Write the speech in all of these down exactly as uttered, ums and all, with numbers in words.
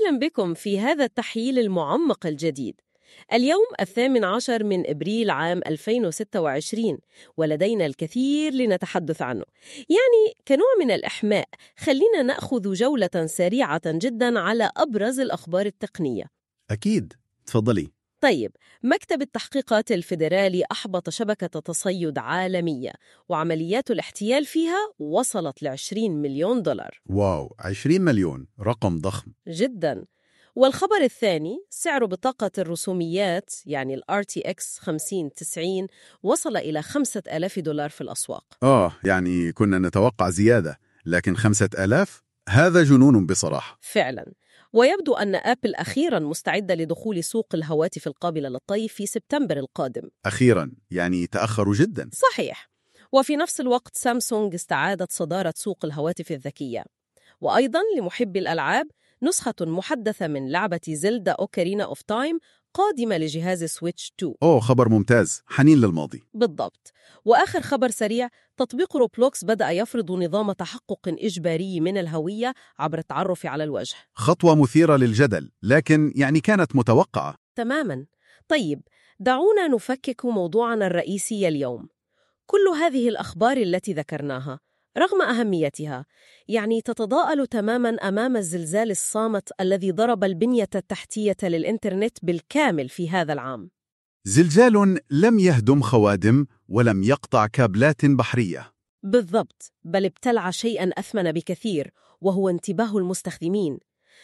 أهلا بكم في هذا التحليل المعمق الجديد. اليوم الثامن عشر من إبريل عام ألفين وستة وعشرين، ولدينا الكثير لنتحدث عنه. يعني كنوع من الإحماء، خلينا نأخذ جولة سريعة جدا على أبرز الأخبار التقنية. أكيد، تفضلي. طيب، مكتب التحقيقات الفيدرالي أحبط شبكة تصيد عالمية، وعمليات الاحتيال فيها وصلت لعشرين مليون دولار. واو، عشرين مليون، رقم ضخم جداً. والخبر الثاني، سعر بطاقة الرسوميات يعني ال آر تي إكس خمسين تسعين وصل إلى خمسة آلاف دولار في الأسواق. آه، يعني كنا نتوقع زيادة، لكن خمسة آلاف؟ هذا جنون بصراحة. فعلاً. ويبدو أن آبل أخيراً مستعدة لدخول سوق الهواتف القابلة للطي في سبتمبر القادم. أخيراً، يعني تأخروا جداً. صحيح. وفي نفس الوقت سامسونج استعادت صدارة سوق الهواتف الذكية. وأيضاً لمحبي الألعاب، نسخة محدثة من لعبة زلدا أوكارينا أوف تايم قادمة لجهاز سويتش تو. أوه، خبر ممتاز، حنين للماضي. بالضبط. وآخر خبر سريع، تطبيق روبلوكس بدأ يفرض نظام تحقق إجباري من الهوية عبر التعرف على الوجه. خطوة مثيرة للجدل، لكن يعني كانت متوقعة. تماماً. طيب، دعونا نفكك موضوعنا الرئيسي اليوم. كل هذه الأخبار التي ذكرناها رغم أهميتها يعني تتضاءل تماماً أمام الزلزال الصامت الذي ضرب البنية التحتية للإنترنت بالكامل في هذا العام. زلزال لم يهدم خوادم ولم يقطع كابلات بحرية. بالضبط، بل ابتلع شيئاً أثمن بكثير، وهو انتباه المستخدمين.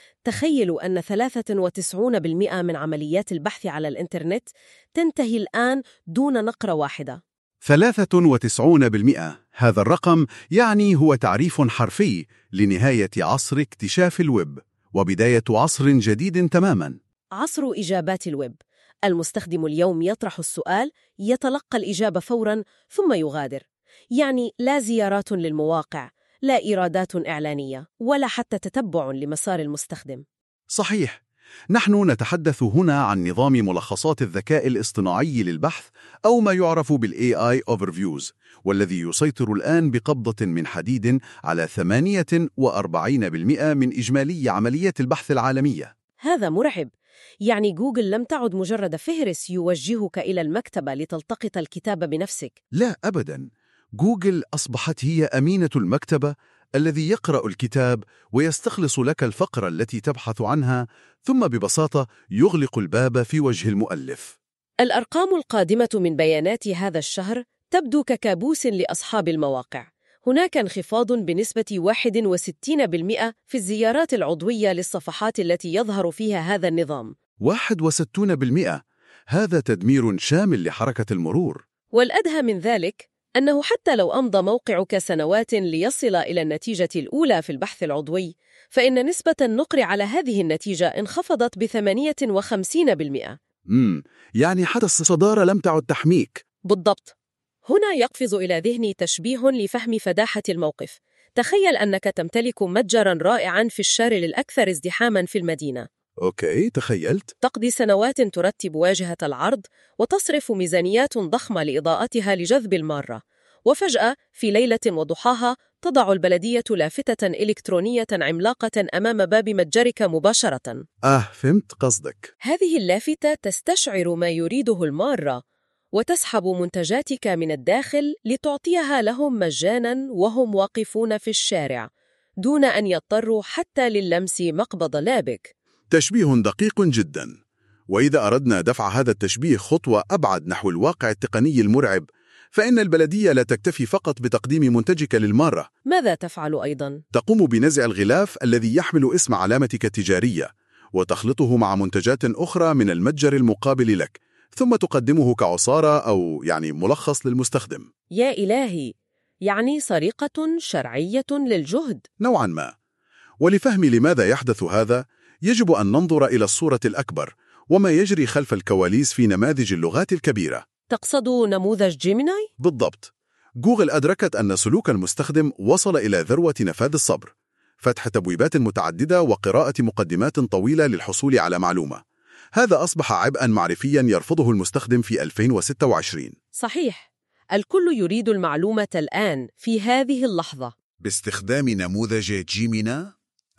تخيلوا أن ثلاثة وتسعين بالمئة من عمليات البحث على الإنترنت تنتهي الآن دون نقرة واحدة. ثلاثة وتسعين بالمئة، هذا الرقم يعني هو تعريف حرفي لنهاية عصر اكتشاف الويب وبداية عصر جديد تماماً. عصر إجابات الويب. المستخدم اليوم يطرح السؤال، يتلقى الإجابة فوراً، ثم يغادر. يعني لا زيارات للمواقع، لا إيرادات إعلانية، ولا حتى تتبع لمسار المستخدم. صحيح. نحن نتحدث هنا عن نظام ملخصات الذكاء الاصطناعي للبحث، أو ما يعرف بال إيه آي Overviews، والذي يسيطر الآن بقبضة من حديد على ثمانية وأربعين بالمئة من إجمالي عمليات البحث العالمية. هذا مرعب. يعني جوجل لم تعد مجرد فهرس يوجهك إلى المكتبة لتلتقط الكتاب بنفسك. لا أبداً، جوجل أصبحت هي أمينة المكتبة الذي يقرأ الكتاب ويستخلص لك الفقرة التي تبحث عنها، ثم ببساطة يغلق الباب في وجه المؤلف. الأرقام القادمة من بيانات هذا الشهر تبدو ككابوس لأصحاب المواقع. هناك انخفاض بنسبة واحد وستين بالمئة في الزيارات العضوية للصفحات التي يظهر فيها هذا النظام. واحد وستين بالمئة، هذا تدمير شامل لحركة المرور. والأدهى من ذلك أنه حتى لو أمضى موقعك سنوات ليصل إلى النتيجة الأولى في البحث العضوي، فإن نسبة النقر على هذه النتيجة انخفضت بثمانية وخمسين بالمئة. امم يعني حتى الصدارة لم تعد تحميك. بالضبط. هنا يقفز إلى ذهني تشبيه لفهم فداحة الموقف. تخيل أنك تمتلك متجراً رائعاً في الشارع الأكثر ازدحاماً في المدينة. أوكي، تخيلت. تقضي سنوات ترتب واجهة العرض وتصرف ميزانيات ضخمة لإضاءتها لجذب المارة، وفجأة في ليلة وضحاها تضع البلدية لافتة إلكترونية عملاقة أمام باب متجرك مباشرة. آه، فهمت قصدك. هذه اللافتة تستشعر ما يريده المارة، وتسحب منتجاتك من الداخل لتعطيها لهم مجاناً وهم واقفون في الشارع، دون أن يضطروا حتى للمس مقبض لابك. تشبيه دقيق جدا. وإذا أردنا دفع هذا التشبيه خطوة أبعد نحو الواقع التقني المرعب، فإن البلدية لا تكتفي فقط بتقديم منتجك للمارة. ماذا تفعل أيضاً؟ تقوم بنزع الغلاف الذي يحمل اسم علامتك التجارية وتخلطه مع منتجات أخرى من المتجر المقابل لك، ثم تقدمه كعصارة أو يعني ملخص للمستخدم. يا إلهي، يعني سرقة شرعية للجهد نوعاً ما. ولفهم لماذا يحدث هذا، يجب أن ننظر إلى الصورة الأكبر وما يجري خلف الكواليس في نماذج اللغات الكبيرة. تقصد نموذج جيميناي؟ بالضبط. جوجل أدركت أن سلوك المستخدم وصل إلى ذروة نفاذ الصبر، فتح تبويبات متعددة وقراءة مقدمات طويلة للحصول على معلومة. هذا أصبح عبئاً معرفياً يرفضه المستخدم في ألفين وستة وعشرين. صحيح. الكل يريد المعلومة الآن في هذه اللحظة. باستخدام نموذج جيمينا،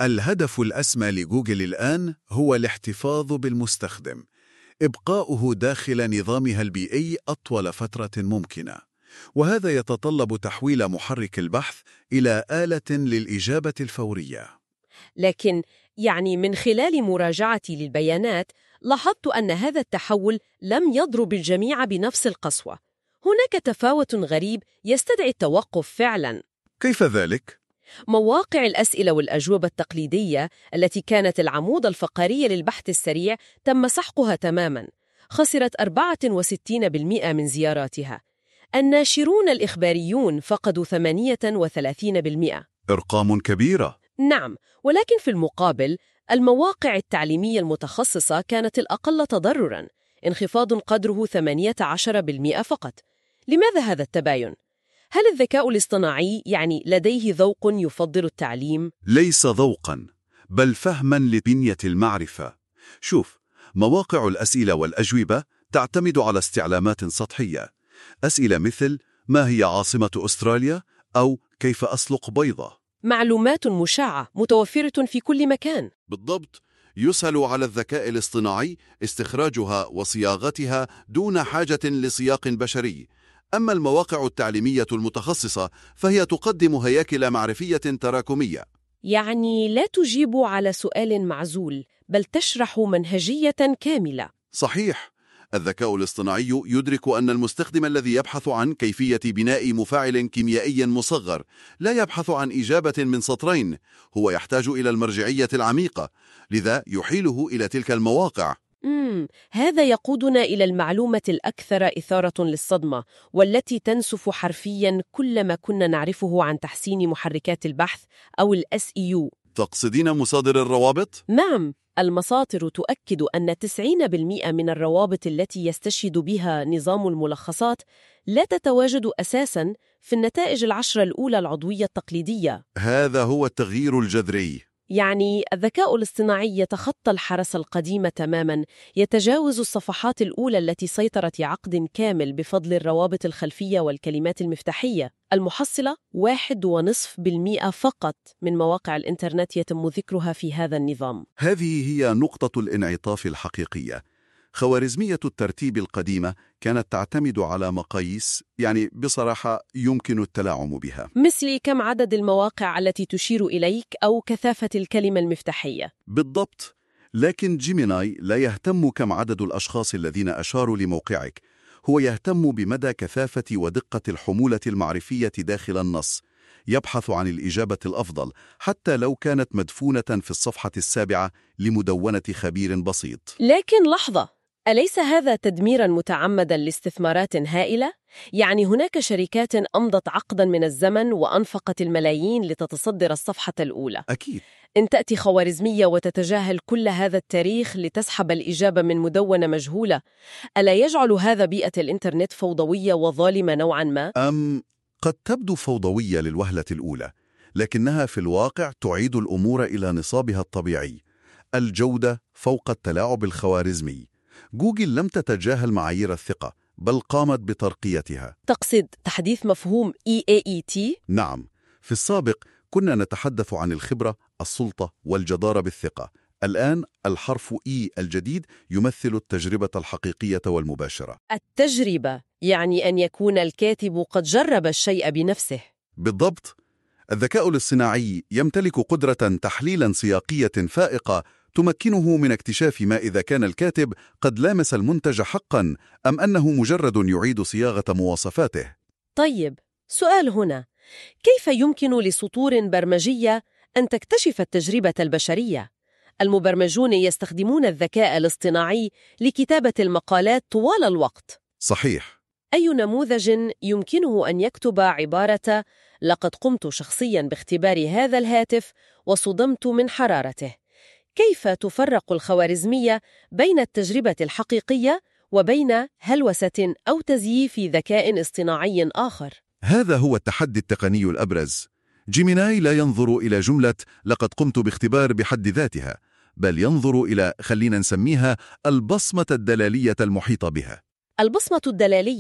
الهدف الأسمى لجوجل الآن هو الاحتفاظ بالمستخدم، إبقاؤه داخل نظامها البيئي أطول فترة ممكنة، وهذا يتطلب تحويل محرك البحث إلى آلة للإجابة الفورية. لكن يعني من خلال مراجعتي للبيانات لاحظت أن هذا التحول لم يضرب الجميع بنفس القسوة. هناك تفاوت غريب يستدعي التوقف فعلاً. كيف ذلك؟ مواقع الأسئلة والأجوبة التقليدية التي كانت العمود الفقري للبحث السريع تم سحقها تماماً، خسرت أربعة وستين بالمئة من زياراتها. الناشرون الإخباريون فقدوا ثمانية وثلاثين بالمئة. أرقام كبيرة. نعم، ولكن في المقابل المواقع التعليمية المتخصصة كانت الأقل تضرراً، انخفاض قدره ثمانية عشر بالمئة فقط. لماذا هذا التباين؟ هل الذكاء الاصطناعي يعني لديه ذوق يفضل التعليم؟ ليس ذوقاً، بل فهماً لبنية المعرفة. شوف، مواقع الأسئلة والأجوبة تعتمد على استعلامات سطحية. أسئلة مثل ما هي عاصمة أستراليا؟ أو كيف أسلق بيضة؟ معلومات مشعة متوفرة في كل مكان. بالضبط. يسهل على الذكاء الاصطناعي استخراجها وصياغتها دون حاجة لسياق بشري. أما المواقع التعليمية المتخصصة فهي تقدم هياكل معرفية تراكمية. يعني لا تجيب على سؤال معزول، بل تشرح منهجية كاملة. صحيح. الذكاء الاصطناعي يدرك أن المستخدم الذي يبحث عن كيفية بناء مفاعل كيميائي مصغر لا يبحث عن إجابة من سطرين، هو يحتاج إلى المرجعية العميقة، لذا يحيله إلى تلك المواقع. مم. هذا يقودنا إلى المعلومة الأكثر إثارة للصدمة، والتي تنسف حرفياً كل ما كنا نعرفه عن تحسين محركات البحث أو ال إس إي يو. تقصدين مصادر الروابط؟ نعم، المصادر تؤكد أن تسعين بالمئة من الروابط التي يستشهد بها نظام الملخصات لا تتواجد أساساً في النتائج العشرة الأولى العضوية التقليدية. هذا هو التغيير الجذري. يعني الذكاء الاصطناعي يتخطى الحرس القديم تماماً، يتجاوز الصفحات الأولى التي سيطرت عقد كامل بفضل الروابط الخلفية والكلمات المفتاحية. المحصلة واحد ونصف بالمئة فقط من مواقع الإنترنت يتم ذكرها في هذا النظام. هذه هي نقطة الانعطاف الحقيقية. خوارزمية الترتيب القديمة كانت تعتمد على مقاييس يعني بصراحة يمكن التلاعب بها، مثل كم عدد المواقع التي تشير إليك أو كثافة الكلمة المفتاحية. بالضبط. لكن جيميناي لا يهتم كم عدد الأشخاص الذين أشاروا لموقعك، هو يهتم بمدى كثافة ودقة الحمولة المعرفية داخل النص. يبحث عن الإجابة الأفضل حتى لو كانت مدفونة في الصفحة السابعة لمدونة خبير بسيط. لكن لحظة، أليس هذا تدميراً متعمداً لاستثمارات هائلة؟ يعني هناك شركات أمضت عقداً من الزمن وأنفقت الملايين لتتصدر الصفحة الأولى. أكيد. إن تأتي خوارزمية وتتجاهل كل هذا التاريخ لتسحب الإجابة من مدونة مجهولة، ألا يجعل هذا بيئة الإنترنت فوضوية وظالمة نوعاً ما؟ أم قد تبدو فوضوية للوهلة الأولى، لكنها في الواقع تعيد الأمور إلى نصابها الطبيعي، الجودة فوق التلاعب الخوارزمي. جوجل لم تتجاهل معايير الثقة، بل قامت بترقيتها. تقصد تحديث مفهوم إي إيه إي تي؟ نعم، في السابق كنا نتحدث عن الخبرة، السلطة والجدارة بالثقة. الآن الحرف إي الجديد يمثل التجربة الحقيقية والمباشرة. التجربة يعني أن يكون الكاتب قد جرب الشيء بنفسه. بالضبط. الذكاء الاصطناعي يمتلك قدرة تحليل سياقية فائقة تمكنه من اكتشاف ما إذا كان الكاتب قد لامس المنتج حقاً أم أنه مجرد يعيد صياغة مواصفاته. طيب، سؤال هنا، كيف يمكن لسطور برمجية أن تكتشف التجربة البشرية؟ المبرمجون يستخدمون الذكاء الاصطناعي لكتابة المقالات طوال الوقت. صحيح. أي نموذج يمكنه أن يكتب عبارة لقد قمت شخصياً باختبار هذا الهاتف وصدمت من حرارته؟ كيف تفرق الخوارزمية بين التجربة الحقيقية وبين هلوسة أو تزييف ذكاء اصطناعي آخر؟ هذا هو التحدي التقني الأبرز. جيميناي لا ينظر إلى جملة لقد قمت باختبار بحد ذاتها، بل ينظر إلى، خلينا نسميها، البصمة الدلالية المحيطة بها. البصمة الدلالية،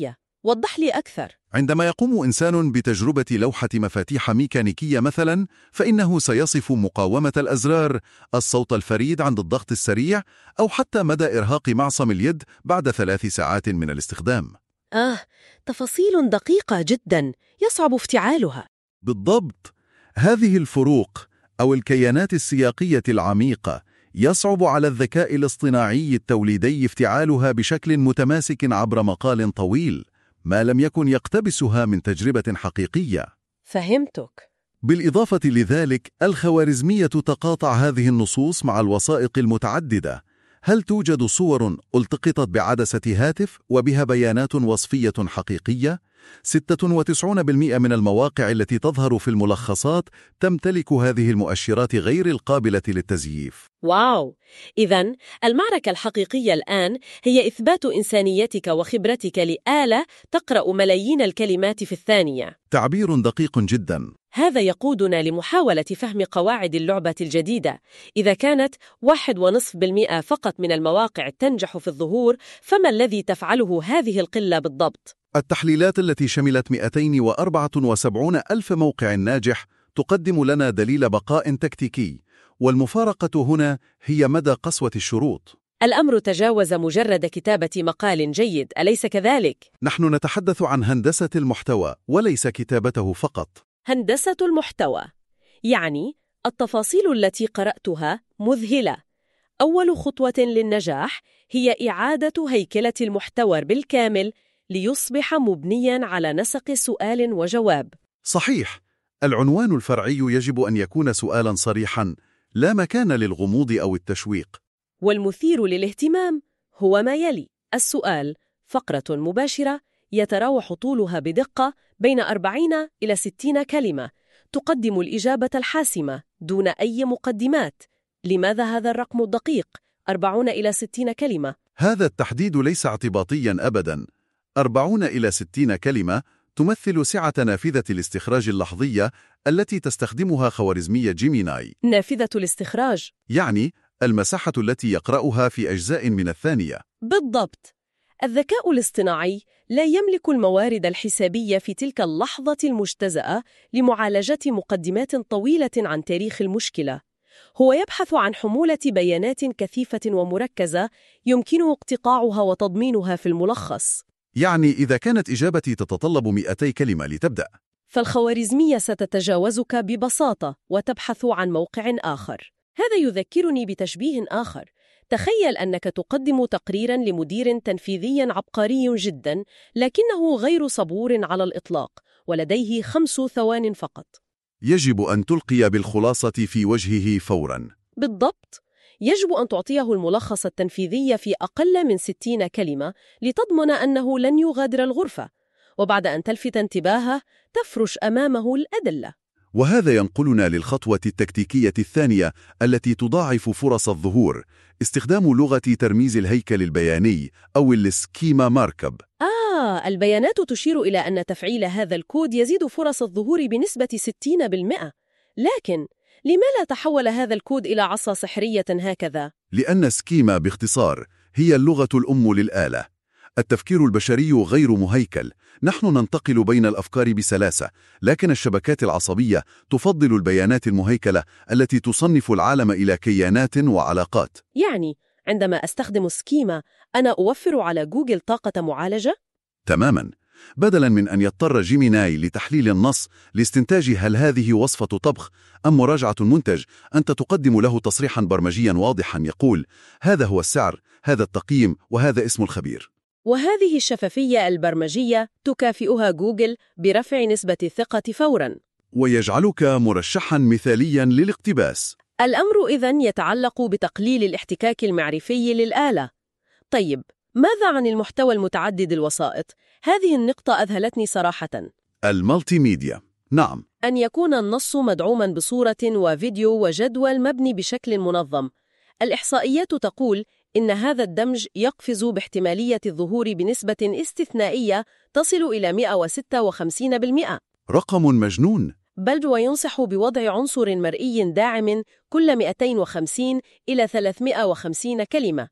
وضح لي أكثر. عندما يقوم إنسان بتجربة لوحة مفاتيح ميكانيكية مثلا، فإنه سيصف مقاومة الأزرار، الصوت الفريد عند الضغط السريع، أو حتى مدى إرهاق معصم اليد بعد ثلاث ساعات من الاستخدام. آه، تفاصيل دقيقة جدا يصعب افتعالها. بالضبط. هذه الفروق أو الكيانات السياقية العميقة يصعب على الذكاء الاصطناعي التوليدي افتعالها بشكل متماسك عبر مقال طويل، ما لم يكن يقتبسها من تجربة حقيقية. فهمتك. بالإضافة لذلك، الخوارزمية تقاطع هذه النصوص مع الوثائق المتعددة. هل توجد صور التقطت بعدسة هاتف وبها بيانات وصفية حقيقية؟ ستة وتسعين بالمئة من المواقع التي تظهر في الملخصات تمتلك هذه المؤشرات غير القابلة للتزييف. واو! إذن المعركة الحقيقية الآن هي إثبات إنسانيتك وخبرتك لآلة تقرأ ملايين الكلمات في الثانية. تعبير دقيق جدا. هذا يقودنا لمحاولة فهم قواعد اللعبة الجديدة. إذا كانت واحد ونصف بالمئة فقط من المواقع تنجح في الظهور، فما الذي تفعله هذه القلة بالضبط؟ التحليلات التي شملت مئتين وأربعة وسبعين ألف موقع ناجح تقدم لنا دليل بقاء تكتيكي، والمفارقة هنا هي مدى قسوة الشروط. الأمر تجاوز مجرد كتابة مقال جيد، أليس كذلك؟ نحن نتحدث عن هندسة المحتوى وليس كتابته فقط. هندسة المحتوى يعني التفاصيل التي قرأتها مذهلة. أول خطوة للنجاح هي إعادة هيكلة المحتوى بالكامل ليصبح مبنياً على نسق سؤال وجواب. صحيح. العنوان الفرعي يجب أن يكون سؤالاً صريحاً، لا مكان للغموض أو التشويق. والمثير للاهتمام هو ما يلي: السؤال، فقرة مباشرة يتراوح طولها بدقة بين أربعين إلى ستين كلمة، تقدم الإجابة الحاسمة دون أي مقدمات. لماذا هذا الرقم الدقيق؟ أربعين إلى ستين كلمة. هذا التحديد ليس اعتباطياً أبداً. أربعين إلى ستين كلمة تمثل سعة نافذة الاستخراج اللحظية التي تستخدمها خوارزمية جيميناي. نافذة الاستخراج يعني المساحة التي يقرأها في أجزاء من الثانية. بالضبط. الذكاء الاصطناعي لا يملك الموارد الحسابية في تلك اللحظة المجتزأة لمعالجة مقدمات طويلة عن تاريخ المشكلة. هو يبحث عن حمولة بيانات كثيفة ومركزة يمكنه اقتطاعها وتضمينها في الملخص. يعني إذا كانت إجابتي تتطلب مئتي كلمة لتبدأ، فالخوارزمية ستتجاوزك ببساطة وتبحث عن موقع آخر. هذا يذكرني بتشبيه آخر. تخيل أنك تقدم تقريراً لمدير تنفيذي عبقري جداً، لكنه غير صبور على الإطلاق ولديه خمس ثوان فقط. يجب أن تلقي بالخلاصة في وجهه فوراً. بالضبط. يجب أن تعطيه الملخص التنفيذي في أقل من ستين كلمة لتضمن أنه لن يغادر الغرفة، وبعد أن تلفت انتباهه تفرش أمامه الأدلة. وهذا ينقلنا للخطوة التكتيكية الثانية التي تضاعف فرص الظهور: استخدام لغة ترميز الهيكل البياني أو السكيما ماركب. آه، البيانات تشير إلى أن تفعيل هذا الكود يزيد فرص الظهور بنسبة ستين بالمئة. لكن لما لا تحول هذا الكود إلى عصا سحرية هكذا؟ لأن سكيما باختصار هي اللغة الأم للآلة. التفكير البشري غير مهيكل، نحن ننتقل بين الأفكار بسلاسة، لكن الشبكات العصبية تفضل البيانات المهيكلة التي تصنف العالم إلى كيانات وعلاقات. يعني عندما أستخدم سكيما أنا أوفر على جوجل طاقة معالجة؟ تماماً. بدلاً من أن يضطر جيميناي لتحليل النص لاستنتاج هل هذه وصفة طبخ أم مراجعة منتج، أنت تقدم له تصريحاً برمجياً واضحاً يقول: هذا هو السعر، هذا التقييم، وهذا اسم الخبير. وهذه الشفافية البرمجية تكافئها جوجل برفع نسبة الثقة فوراً، ويجعلك مرشحاً مثالياً للاقتباس. الأمر إذن يتعلق بتقليل الاحتكاك المعرفي للآلة. طيب، ماذا عن المحتوى المتعدد الوسائط؟ هذه النقطة أذهلتني صراحة. المالتي ميديا. نعم. أن يكون النص مدعوماً بصورة وفيديو وجدول مبني بشكل منظم. الإحصائيات تقول إن هذا الدمج يقفز باحتمالية الظهور بنسبة استثنائية تصل إلى مئة وستة وخمسين بالمئة. رقم مجنون. بل وينصح بوضع عنصر مرئي داعم كل مئتين وخمسين إلى ثلاثمئة وخمسين كلمة.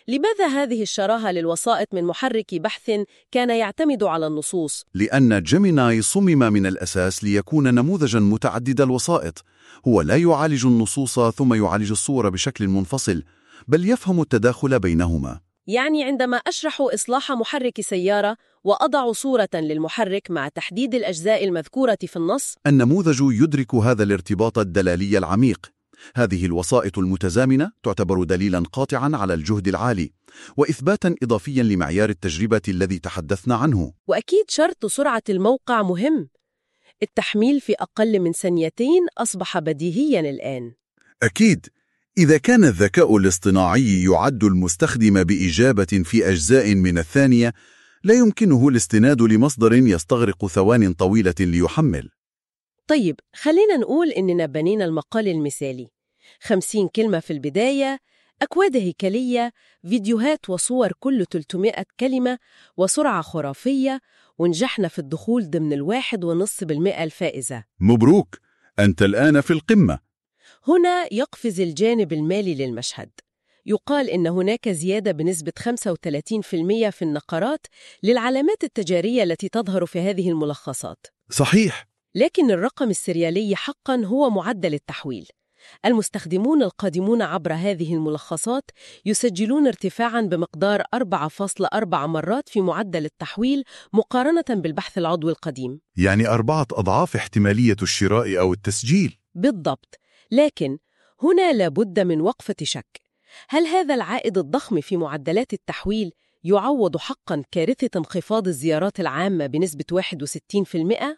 لماذا هذه الشراهة للوسائط من محرك بحث كان يعتمد على النصوص؟ لأن جيميناي صمم من الأساس ليكون نموذجاً متعدد الوسائط. هو لا يعالج النصوص ثم يعالج الصور بشكل منفصل، بل يفهم التداخل بينهما. يعني عندما أشرح إصلاح محرك سيارة وأضع صورة للمحرك مع تحديد الأجزاء المذكورة في النص، النموذج يدرك هذا الارتباط الدلالي العميق. هذه الوسائط المتزامنة تعتبر دليلاً قاطعاً على الجهد العالي، وإثباتاً إضافياً لمعيار التجربة الذي تحدثنا عنه. وأكيد شرط سرعة الموقع مهم. التحميل في أقل من ثانيتين أصبح بديهياً الآن. أكيد، إذا كان الذكاء الاصطناعي يعد المستخدم بإجابة في أجزاء من الثانية، لا يمكنه الاستناد لمصدر يستغرق ثوان طويلة ليحمل. طيب، خلينا نقول إننا بنينا المقال المثالي، خمسين كلمة في البداية، أكواد هيكلية، فيديوهات وصور كل ثلاثمائة كلمة، وسرعة خرافية، ونجحنا في الدخول ضمن الواحد ونصف بالمئة الفائزة. مبروك، أنت الآن في القمة. هنا يقفز الجانب المالي للمشهد. يقال إن هناك زيادة بنسبة خمسة وثلاثين بالمئة في النقرات للعلامات التجارية التي تظهر في هذه الملخصات. صحيح. لكن الرقم السريالي حقاً هو معدل التحويل. المستخدمون القادمون عبر هذه الملخصات يسجلون ارتفاعاً بمقدار أربعة فاصلة أربعة مرات في معدل التحويل مقارنة بالبحث العضوي القديم. يعني أربعة أضعاف احتمالية الشراء أو التسجيل. بالضبط. لكن هنا لابد من وقفة شك. هل هذا العائد الضخم في معدلات التحويل يعوض حقاً كارثة انخفاض الزيارات العامة بنسبة واحد وستين بالمئة؟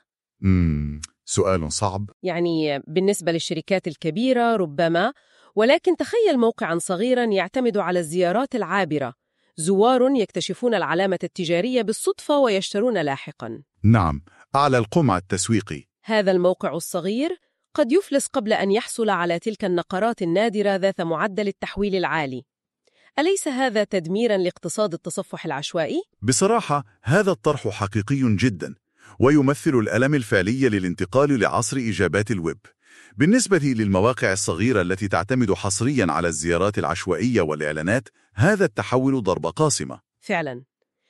مم. سؤال صعب. يعني بالنسبة للشركات الكبيرة ربما، ولكن تخيل موقعاً صغيراً يعتمد على الزيارات العابرة، زوار يكتشفون العلامة التجارية بالصدفة ويشترون لاحقاً. نعم، أعلى القمع التسويقي. هذا الموقع الصغير قد يفلس قبل أن يحصل على تلك النقرات النادرة ذات معدل التحويل العالي. أليس هذا تدميراً لاقتصاد التصفح العشوائي؟ بصراحة هذا الطرح حقيقي جدا، ويمثل الألم الفعلي للانتقال لعصر إجابات الويب. بالنسبة للمواقع الصغيرة التي تعتمد حصرياً على الزيارات العشوائية والإعلانات، هذا التحول ضربة قاصمة. فعلاً.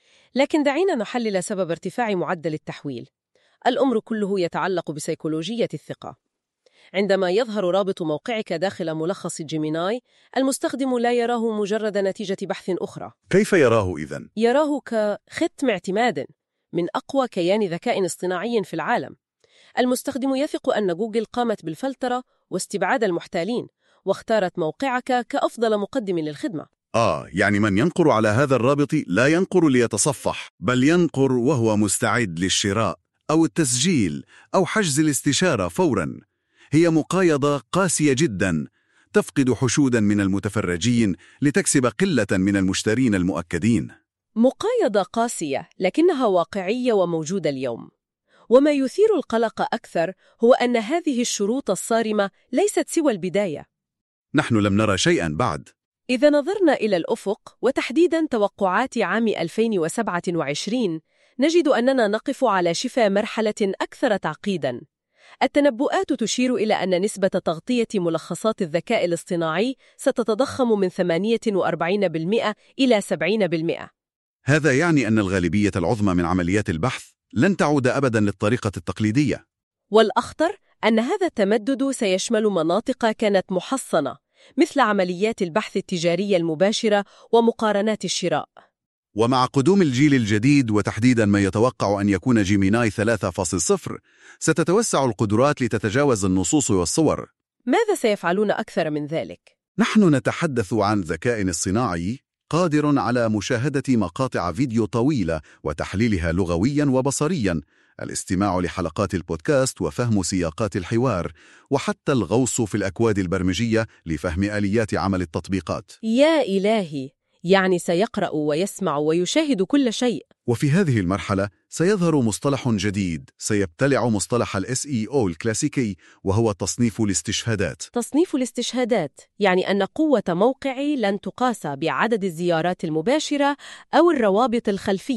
لكن دعينا نحلل سبب ارتفاع معدل التحويل. الأمر كله يتعلق بسيكولوجية الثقة. عندما يظهر رابط موقعك داخل ملخص جيميناي، المستخدم لا يراه مجرد نتيجة بحث أخرى. كيف يراه إذن؟ يراه كختم اعتماد من أقوى كيان ذكاء اصطناعي في العالم. المستخدم يثق أن جوجل قامت بالفلترة واستبعاد المحتالين، واختارت موقعك كأفضل مقدم للخدمة. آه، يعني من ينقر على هذا الرابط لا ينقر ليتصفح، بل ينقر وهو مستعد للشراء أو التسجيل أو حجز الاستشارة فوراً. هي مقايضة قاسية جداً، تفقد حشوداً من المتفرجين لتكسب قلة من المشترين المؤكدين. مقايضة قاسية، لكنها واقعية وموجودة اليوم. وما يثير القلق أكثر هو أن هذه الشروط الصارمة ليست سوى البداية. نحن لم نرى شيئاً بعد. إذا نظرنا إلى الأفق، وتحديداً توقعات عام ألفين وسبعة وعشرين، نجد أننا نقف على شفا مرحلة أكثر تعقيداً. التنبؤات تشير إلى أن نسبة تغطية ملخصات الذكاء الاصطناعي ستتضخم من ثمانية وأربعين بالمئة إلى سبعين بالمئة. هذا يعني أن الغالبية العظمى من عمليات البحث لن تعود أبداً للطريقة التقليدية. والأخطر أن هذا التمدد سيشمل مناطق كانت محصنة، مثل عمليات البحث التجاري المباشرة ومقارنات الشراء. ومع قدوم الجيل الجديد، وتحديداً ما يتوقع أن يكون جيميناي ثلاثة فاصلة صفر، ستتوسع القدرات لتتجاوز النصوص والصور. ماذا سيفعلون أكثر من ذلك؟ نحن نتحدث عن ذكاء اصطناعي قادر على مشاهدة مقاطع فيديو طويلة وتحليلها لغوياً وبصرياً، الاستماع لحلقات البودكاست وفهم سياقات الحوار، وحتى الغوص في الأكواد البرمجية لفهم آليات عمل التطبيقات. يا إلهي! يعني سيقرأ ويسمع ويشاهد كل شيء. وفي هذه المرحلة سيظهر مصطلح جديد سيبتلع مصطلح ال إس إي أو الكلاسيكي، وهو تصنيف الاستشهادات. تصنيف الاستشهادات يعني أن قوة موقعي لن تقاس بعدد الزيارات المباشرة أو الروابط الخلفية،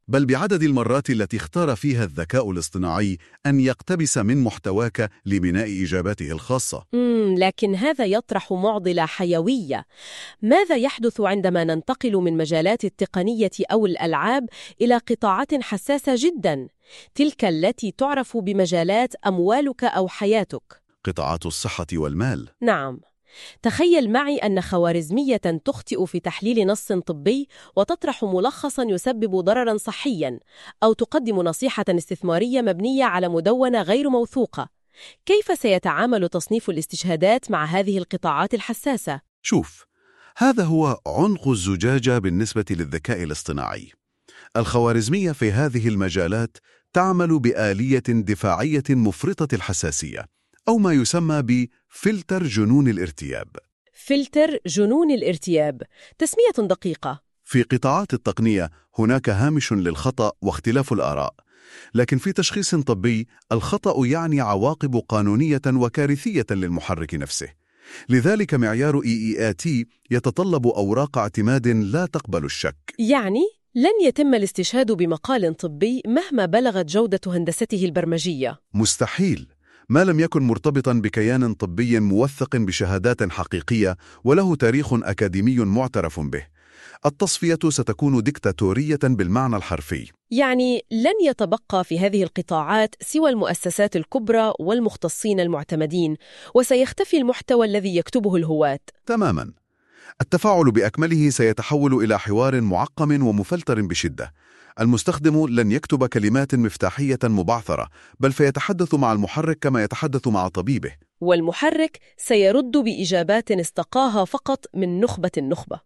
بل بعدد المرات التي اختار فيها الذكاء الاصطناعي أن يقتبس من محتواك لبناء إجاباته الخاصة. مم، لكن هذا يطرح معضلة حيوية. ماذا يحدث عندما ننتقل من مجالات التقنية أو الألعاب إلى قطاعات حساسة جداً، تلك التي تعرف بمجالات أموالك أو حياتك؟ قطاعات الصحة والمال. نعم. تخيل معي أن خوارزمية تخطئ في تحليل نص طبي وتطرح ملخصاً يسبب ضرراً صحياً، أو تقدم نصيحة استثمارية مبنية على مدونة غير موثوقة. كيف سيتعامل تصنيف الاستشهادات مع هذه القطاعات الحساسة؟ شوف، هذا هو عنق الزجاجة بالنسبة للذكاء الاصطناعي. الخوارزمية في هذه المجالات تعمل بآلية دفاعية مفرطة الحساسية، أو ما يسمى بفلتر جنون الارتياب. فلتر جنون الارتياب، تسمية دقيقة. في قطاعات التقنية هناك هامش للخطأ واختلاف الآراء، لكن في تشخيص طبي الخطأ يعني عواقب قانونية وكارثية للمحرك نفسه. لذلك معيار إي إي آي تي يتطلب أوراق اعتماد لا تقبل الشك. يعني لن يتم الاستشهاد بمقال طبي مهما بلغت جودة هندسته البرمجية. مستحيل، ما لم يكن مرتبطاً بكيان طبي موثق بشهادات حقيقية وله تاريخ أكاديمي معترف به. التصفية ستكون ديكتاتورية بالمعنى الحرفي. يعني لن يتبقى في هذه القطاعات سوى المؤسسات الكبرى والمختصين المعتمدين، وسيختفي المحتوى الذي يكتبه الهواة. تماماً. التفاعل بأكمله سيتحول إلى حوار معقم ومفلتر بشدة. المستخدم لن يكتب كلمات مفتاحية مبعثرة، بل فيتحدث مع المحرك كما يتحدث مع طبيبه. والمحرك سيرد بإجابات استقاها فقط من نخبة النخبة.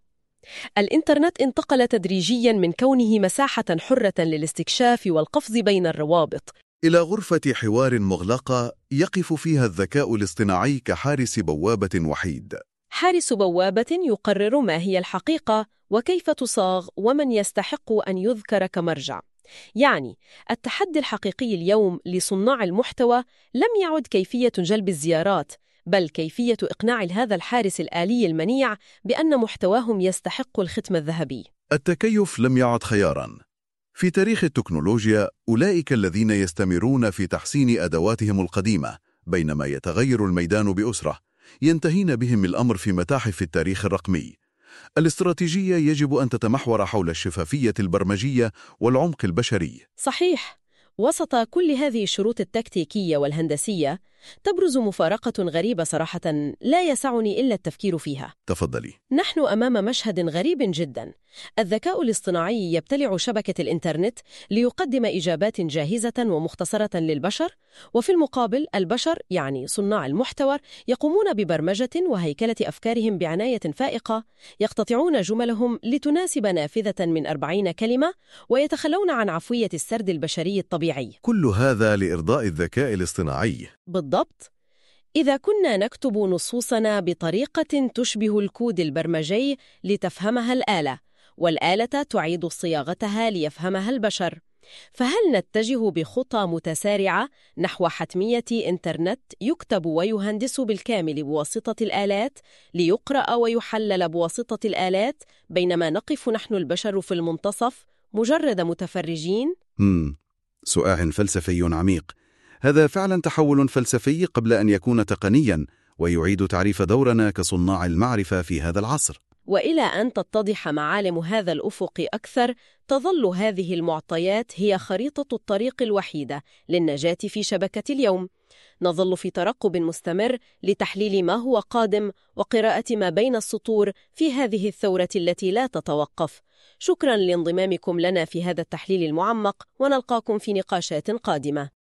الإنترنت انتقل تدريجياً من كونه مساحة حرة للاستكشاف والقفز بين الروابط إلى غرفة حوار مغلقة يقف فيها الذكاء الاصطناعي كحارس بوابة وحيد. حارس بوابة يقرر ما هي الحقيقة وكيف تصاغ ومن يستحق أن يذكر كمرجع. يعني التحدي الحقيقي اليوم لصناع المحتوى لم يعد كيفية جلب الزيارات، بل كيفية إقناع هذا الحارس الآلي المنيع بأن محتواهم يستحق الختم الذهبي. التكيف لم يعد خياراً. في تاريخ التكنولوجيا أولئك الذين يستمرون في تحسين أدواتهم القديمة بينما يتغير الميدان بأسرة، ينتهين بهم الأمر في متاحف التاريخ الرقمي. الاستراتيجية يجب أن تتمحور حول الشفافية البرمجية والعمق البشري. صحيح. وسط كل هذه الشروط التكتيكية والهندسية تبرز مفارقة غريبة صراحة لا يسعني إلا التفكير فيها. تفضلي. نحن أمام مشهد غريب جدا. الذكاء الاصطناعي يبتلع شبكة الإنترنت ليقدم إجابات جاهزة ومختصرة للبشر، وفي المقابل البشر يعني صناع المحتوى يقومون ببرمجة وهيكلة أفكارهم بعناية فائقة، يقتطعون جملهم لتناسب نافذة من أربعين كلمة ويتخلون عن عفوية السرد البشري الطبيعي. كل هذا لإرضاء الذكاء الاصطناعي. بالضبط. إذا كنا نكتب نصوصنا بطريقة تشبه الكود البرمجي لتفهمها الآلة، والآلة تعيد صياغتها ليفهمها البشر، فهل نتجه بخطى متسارعة نحو حتمية إنترنت يكتب ويهندس بالكامل بواسطة الآلات ليقرأ ويحلل بواسطة الآلات، بينما نقف نحن البشر في المنتصف مجرد متفرجين؟ مم. سؤال فلسفي عميق. هذا فعلا تحول فلسفي قبل أن يكون تقنيا، ويعيد تعريف دورنا كصناع المعرفة في هذا العصر. وإلى أن تتضح معالم هذا الأفق أكثر، تظل هذه المعطيات هي خريطة الطريق الوحيدة للنجاة في شبكة اليوم. نظل في ترقب مستمر لتحليل ما هو قادم وقراءة ما بين السطور في هذه الثورة التي لا تتوقف. شكرا لانضمامكم لنا في هذا التحليل المعمق، ونلقاكم في نقاشات قادمة.